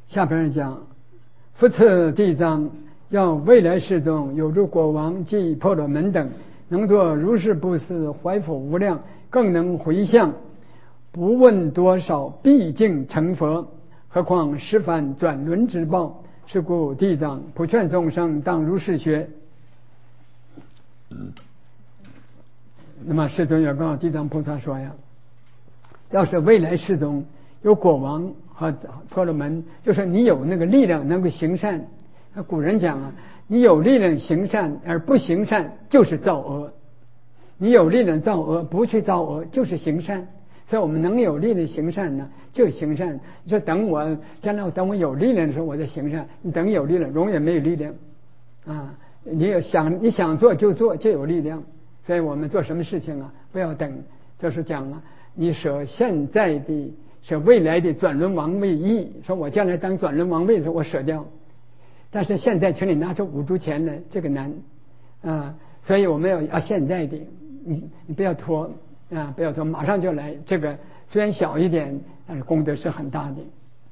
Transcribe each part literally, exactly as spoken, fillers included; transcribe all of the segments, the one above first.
下边讲，复次地藏要未来世中有诸国王及婆罗门等，能作如是布施，怀福无量，更能回向，不问多少，毕竟成佛。何况十番转轮之报。是故地藏普劝众生当如是学。那么世尊有告地藏菩萨说呀，要是未来世中有国王和婆罗门，就是你有那个力量能够行善。那古人讲啊，你有力量行善而不行善就是造恶，你有力量造恶不去造恶就是行善。所以我们能有力量行善呢，就行善。你说等我将来等我有力量的时候我再行善，你等有力量永远没有力量啊！你有想你想做就做，就有力量。所以我们做什么事情啊，不要等，就是讲了，你舍现在的舍未来的转轮王位意，说我将来当转轮王位的时候我舍掉，但是现在请你拿出五铢钱来，这个难啊！所以我们要要现在的，你你不要拖啊，不要说马上就来。这个虽然小一点，但是功德是很大的。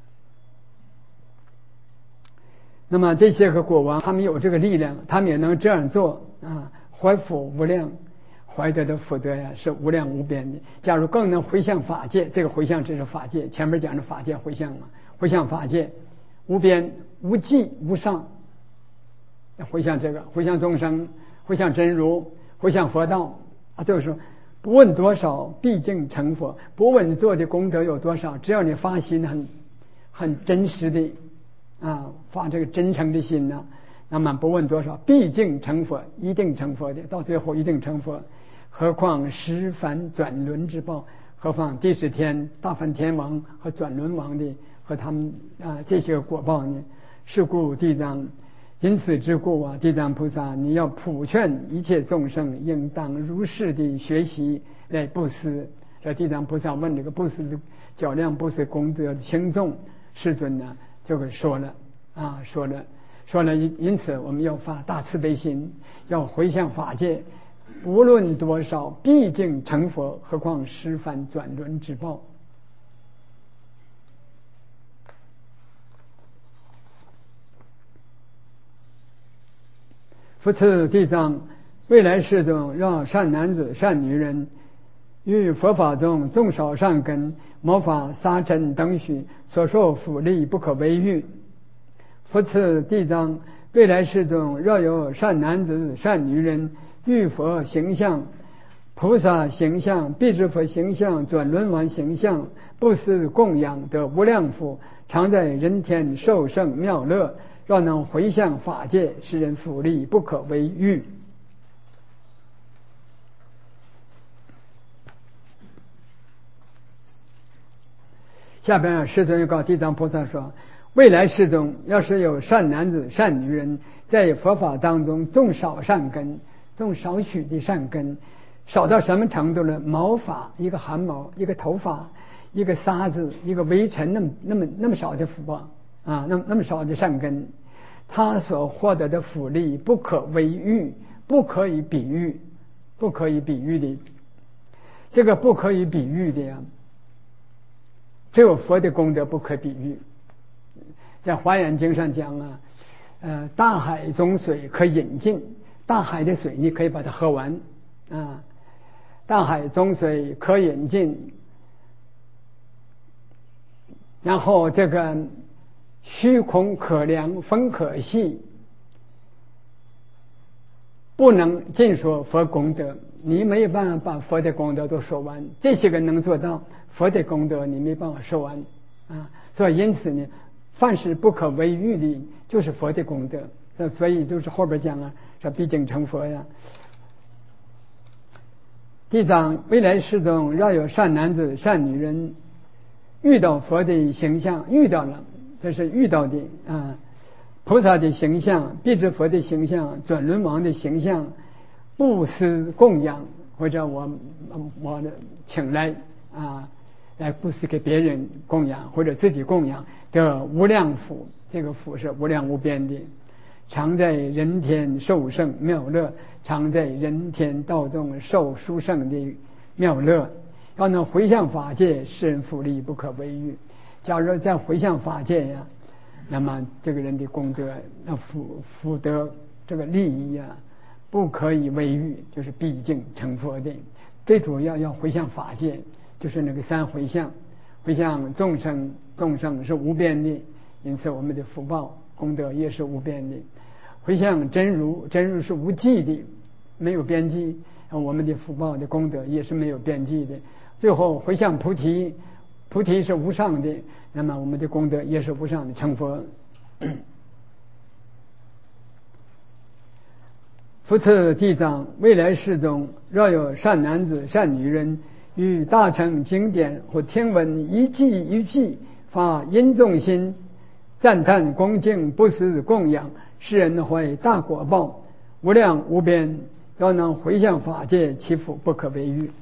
那么这些个国王，他们有这个力量，他们也能这样做啊，怀福无量，怀得的福德呀是无量无边的。假如更能回向法界，这个回向只是法界，前面讲的法界回向嘛，回向法界无边无际无上，回向这个，回向众生，回向真如，回向佛道啊，就是说不问多少，毕竟成佛。不问你做的功德有多少，只要你发心很很真实的啊，发这个真诚的心呢、啊，那么不问多少，毕竟成佛，一定成佛的，到最后一定成佛。何况十番转轮之报，何况第十天大梵天王和转轮王的和他们啊这些果报呢？是故地藏。因此之故啊，地藏菩萨，你要普劝一切众生，应当如是的学习来布施。这地藏菩萨问这个布施的较量、布施功德的轻重，世尊呢就给说了啊，说了说了。因此我们要发大慈悲心，要回向法界，不论多少，毕竟成佛，何况十番转轮之报。复次地藏，未来世中让善男子善女人于佛法中种少善根，谋法杀嗔等许，所受福利不可为喻。复次地藏，未来世中若有善男子善女人遇佛形象、菩萨形象、辟支佛形象、转轮王形象，不思供养得无量福，常在人天受胜妙乐。若能回向法界，使人福利不可为喻。下边世尊又告地藏菩萨说，未来世中要是有善男子善女人在佛法当中种少善根，种少许的善根，少到什么程度呢？毛发一个汗毛，一个头发，一个沙子，一个微尘，那么那么那么少的福报啊，那么那么少的善根，他所获得的福利不可为喻，不可以比喻，不可以比喻的。这个不可以比喻的呀，只有佛的功德不可比喻。在华严经上讲啊，呃，大海中水可饮尽，大海的水你可以把它喝完啊，大海中水可饮尽。然后这个虚空可量，风可细，不能尽说佛功德，你没有办法把佛的功德都说完。这些个能做到，佛的功德你没办法说完啊。所以因此呢，凡是不可为喻的，就是佛的功德。所以就是后边讲啊，说毕竟成佛呀。地藏，未来世中若有善男子善女人遇到佛的形象，遇到了，这是遇到的啊，菩萨的形象、辟支佛的形象、转轮王的形象，布施供养，或者我我请来啊，来布施给别人供养，或者自己供养的无量福，这个福是无量无边的，常在人天受胜妙乐，常在人天道中受殊胜的妙乐。要能回向法界，世人福利不可为喻。假如在回向法界呀， 那么这个人的功德那福福德这个利益啊，不可以为喻，就是毕竟成佛的。最主要要回向法界，就是那个三回向，回向众生，众生是无边的，因此我们的福报功德也是无边的。回向真如，真如是无际的，没有边际，我们的福报的功德也是没有边际的。最后回向菩提，菩提是无上的，那么我们的功德也是无上的，成佛。复次地藏，未来世中，若有善男子善女人，于大乘经典或听闻一记一句，发殷重心，赞叹恭敬不思供养，世人怀大果报，无量无边，要能回向法界，其福不可为喻。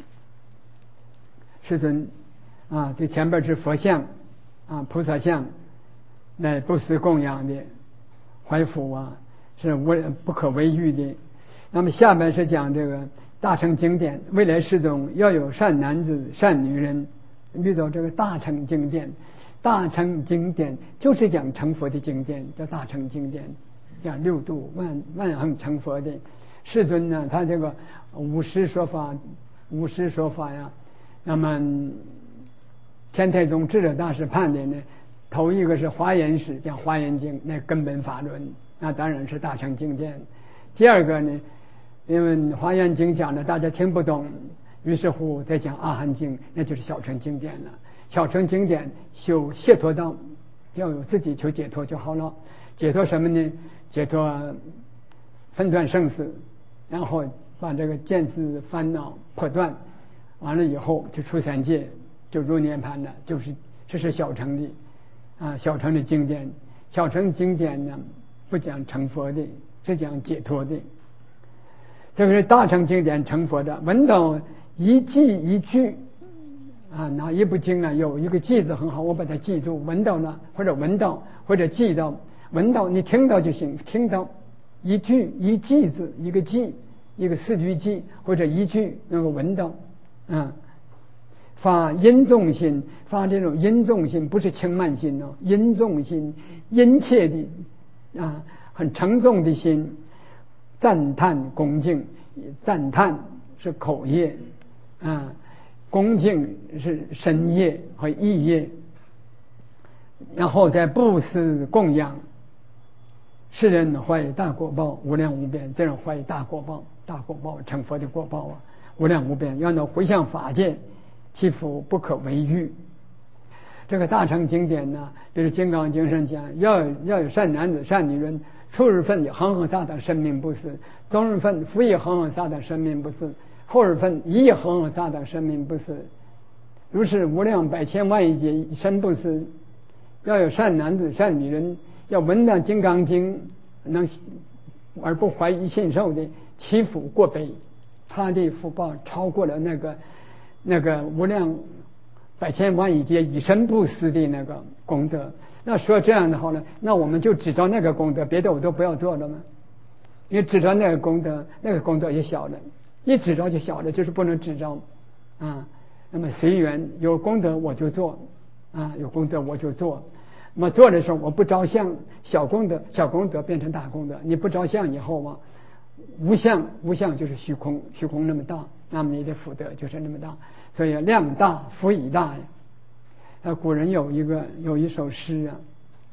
世尊啊，这前边是佛像啊，菩萨像来不思供养的，怀福啊是无不可为喻的。那么下面是讲这个大乘经典，未来世中要有善男子善女人，遇到这个大乘经典，大乘经典就是讲成佛的经典，叫大乘经典，讲六度万万恒成佛的。世尊呢，他这个五师说法，五师说法呀，那么天台宗智者大师判的呢，头一个是华严史，讲华严经，那根本法论，那当然是大乘经典。第二个呢，因为华严经讲的大家听不懂，于是乎再讲阿含经，那就是小乘经典了。小乘经典修解脱道，要有自己求解脱就好了。解脱什么呢？解脱分断生死，然后把这个见思烦恼破断，完了以后就出三界，就入涅槃了。就是这是小乘的啊，小乘的经典。小乘经典呢，不讲成佛的，只讲解脱的。这个是大乘经典成佛的，闻到一记一句啊，哪一部经啊有一个记字很好，我把它记住，闻到了或者闻到或者记到，闻到你听到就行，听到一句一记字，一个记，一个四句记或者一句能够闻到啊。发殷重心，发这种殷重心，不是轻慢心哦，殷重心，殷切的啊，很沉重的心，赞叹恭敬，赞叹是口业啊，恭敬是身业和意业，然后再布施供养，世人怀大果报，无量无边，这种怀大果报，大果报成佛的果报啊，无量无边，要能回向法界，其福不可为喻。这个大乘经典呢，就是《金刚经》上讲，要要有善男子善女人，初日份恒恒萨等生命不死，中日份复以恒恒萨等生命不死，后日份以恒恒萨等生命不死，如是无量百千万亿劫一生不死。要有善男子善女人，要闻到《金刚经》能而不怀疑信受的，其福过倍，他的福报超过了那个那个无量百千万亿劫以身不死的那个功德。那说这样的话呢，那我们就只着那个功德，别的我都不要做了吗？因为只着那个功德，那个功德也小了，一只着就小了，就是不能只着啊。那么随缘，有功德我就做啊，有功德我就做。那么做的时候我不着相，小功德小功德变成大功德，你不着相以后嘛，无相无相就是虚空，虚空那么大，那么你的福德就是那么大，所以量大福以大呀。那古人有一个有一首诗啊，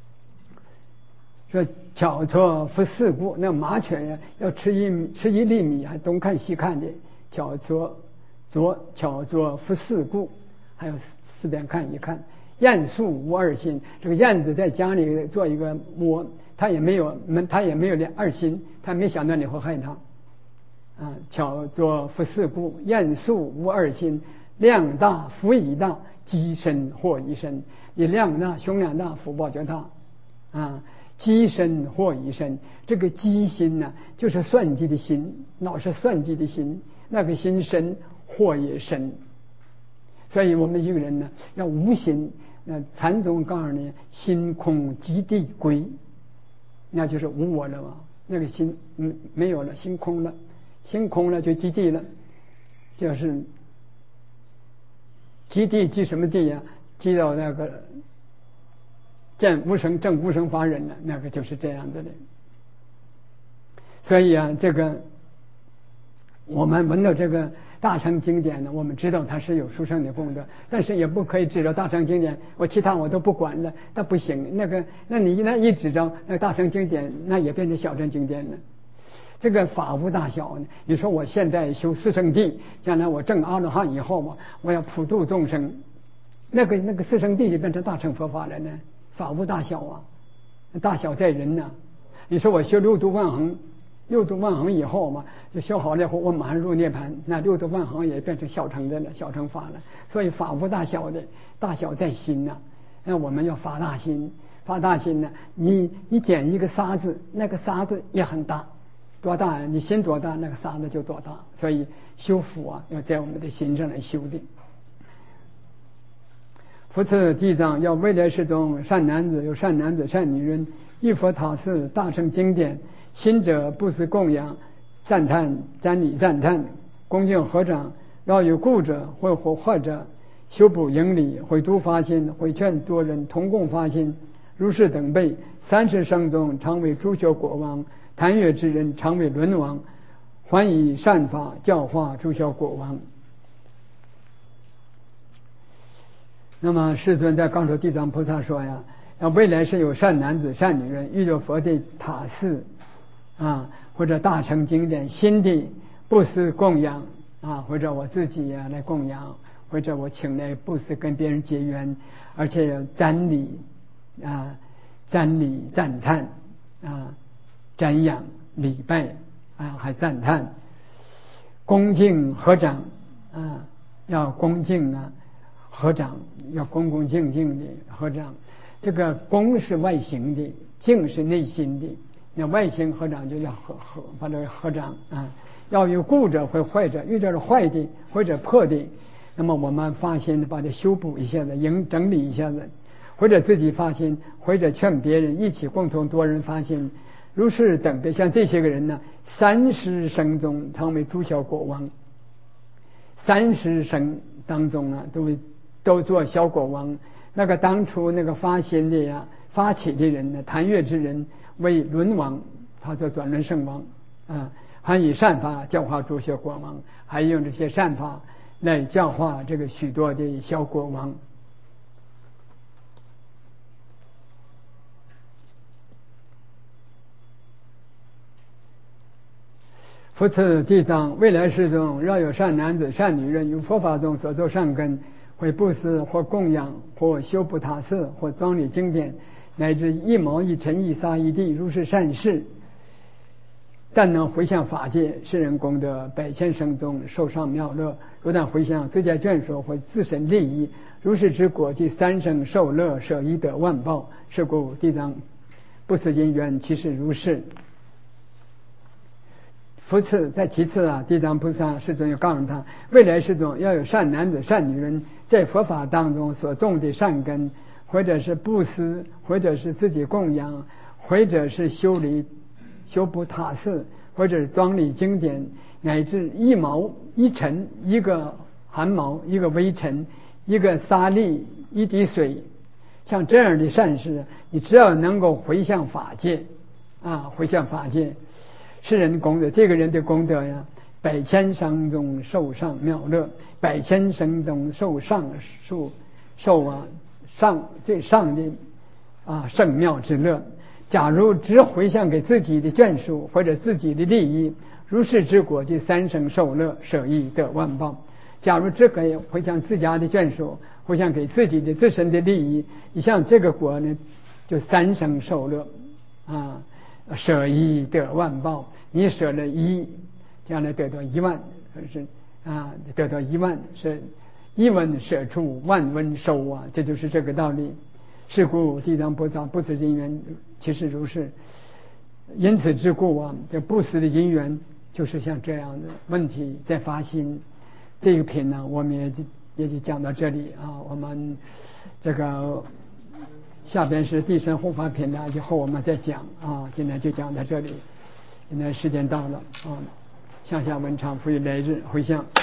说巧撮伏四顾，那麻雀呀要吃一吃一粒米还东看西看的，巧撮左巧撮伏四顾，还有四边看一看。燕宿无二心，这个燕子在家里做一个窝，他也没有他也没有二心，他没想到你会害他啊。巧作伏四顾，燕宿无二心，量大福以大，积身祸以身。你量大胸量大，福报就大啊。积身祸以身，这个积心呢，就是算计的心，老是算计的心，那个心深，祸也深。所以我们一个人呢，要无心。那禅宗告诉你，心空即地归，那就是无我了嘛。那个心嗯没有了，心空了，心空了就即地了，就是即地即什么地呀？即到那个见无生证无生法忍了，那个就是这样子的。所以啊，这个我们闻到这个大乘经典呢，我们知道它是有殊胜的功德，但是也不可以指着大乘经典，我其他我都不管了，那不行。那个，那你那一指着那大乘经典，那也变成小乘经典了。这个法无大小呢。你说我现在修四圣谛，将来我证阿罗汉以后嘛，我要普度众生，那个那个四圣谛就变成大乘佛法了呢。法无大小啊，大小在人呐、啊。你说我修六度万行，六度万行以后嘛，就修好了以后，我马上入涅槃，那六度万行也变成小乘的了，小乘法了。所以法无大小的，大小在心呐、啊。那我们要发大心，发大心呢，你你捡一个沙子，那个沙子也很大。多大？你心多大，那个沙子就多大。所以修福啊，要在我们的心上来修的。复次地藏要未来世中善男子有善男子善女人，一佛塔寺大乘经典，心者不思供养，赞叹瞻礼赞叹，恭敬合掌，若有故者或或或者修补营礼，会度发心，会劝多人同共发心，如是等辈，三十生中常为诸修国王。谈越之人常为轮王，还以善法教化诸小国王。那么世尊在刚说地藏菩萨说呀，要未来是有善男子善女人遇到佛的塔寺啊，或者大乘经典心地不思供养啊，或者我自己呀、啊、来供养，或者我请来不思跟别人结缘，而且要瞻礼啊，瞻礼赞叹啊。瞻仰礼拜啊，还赞叹，恭敬合掌啊，要恭敬啊，合掌要恭恭敬敬的合掌。这个恭是外形的，敬是内心的。那外形合掌就要合合，把这个合掌啊，要有故者或坏者，遇到是坏的或者破的，那么我们发心把它修补一下子，营整理一下子，或者自己发心，或者劝别人一起共同多人发心。如是等的，像这些个人呢，三十生中常为诸小国王。三十生当中啊，都都做小国王。那个当初那个发心的呀、发起的人呢，谈越之人为轮王，他做转轮圣王啊，还以善法教化诸小国王，还用这些善法来教化这个许多的小国王。复次地藏未来世中，若有善男子善女人，有佛法中所作善根，会布施或供养或修补塔寺或庄礼经典，乃至一毛一尘一沙一地，如是善事，但能回向法界，世人功德百千生中受上妙乐。若但回向自家眷属或自身利益，如是之果即三生受乐，舍一得万报。是故地藏不思因缘，其实如是。复次，再其次啊，地藏菩萨世尊又告诉他，未来世中要有善男子善女人，在佛法当中所种的善根，或者是布施，或者是自己供养，或者是修理修补塔寺，或者是庄礼经典，乃至一毛一尘，一个汗毛，一个微尘，一个沙粒，一滴水，像这样的善事，你只要能够回向法界啊，回向法界，世人功德，这个人的功德呀，百千生中受上妙乐，百千生中受上受受啊上最上的啊圣妙之乐。假如只回向给自己的眷属或者自己的利益，如是之果即三生受乐，舍一得万报。假如只可以回向自家的眷属，回向给自己的自身的利益，你像这个果呢，就三生受乐啊。舍一得万报，你舍了一，将来得到一万，是啊，得到一万，是一文舍出，万文收啊，这就是这个道理。是故地藏菩萨不思因缘，其实如是。因此之故啊，这不思的因缘就是像这样的问题在发心。这个品呢，我们也就也就讲到这里啊，我们这个。下边是地身护法品呢，以后我们再讲啊。今天就讲到这里，现在时间到了啊。向下文长，复于来日回向。